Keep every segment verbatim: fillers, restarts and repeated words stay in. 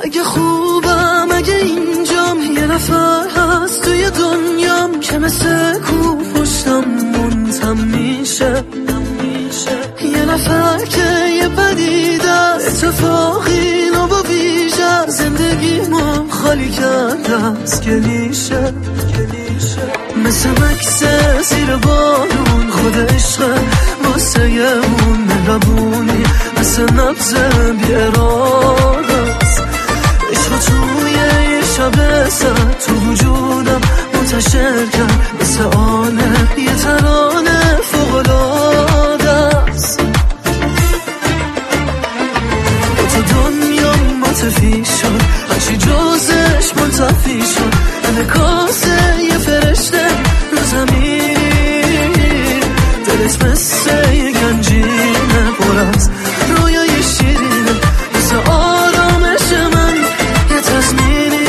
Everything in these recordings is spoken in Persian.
اگه خوبم اگه اینجام یه نفر هست توی دنیام که مثل کو پشتم منتم میشه، یه نفر که یه پدیده اتفاقی نو با ویژه زندگی ما خالی کرده از کلیشه، مثل مکس زیر بارون خود عشق واسه اون مهربونی، مثل نبض بی اراده است عشق توی یه شب سر تو وجودم منتشر کرد، مثل آنه یه ترانه فوق‌العاده است. با تو دنیا متفی شد، هرچی جزش منتفی شد، انعکاس یه فرشته رو زمین، دلت مثل یه گنجینه پر از رویای شیرینه، مثل آرامش من یه تضمینی.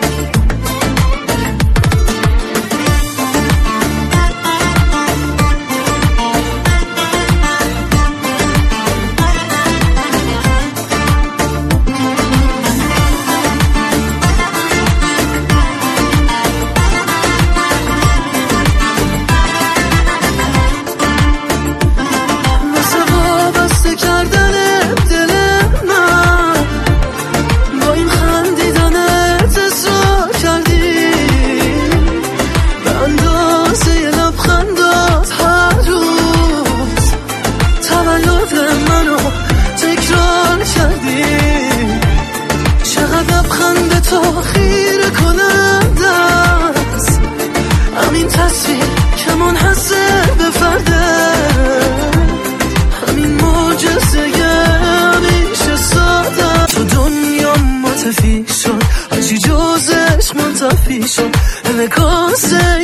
خیره کننده است همین تصویر که منحصر به فرده، همین معجزه همیشه ساده. تو دنیا متفی شد، هرچی جزش منتفی شد، انعکاس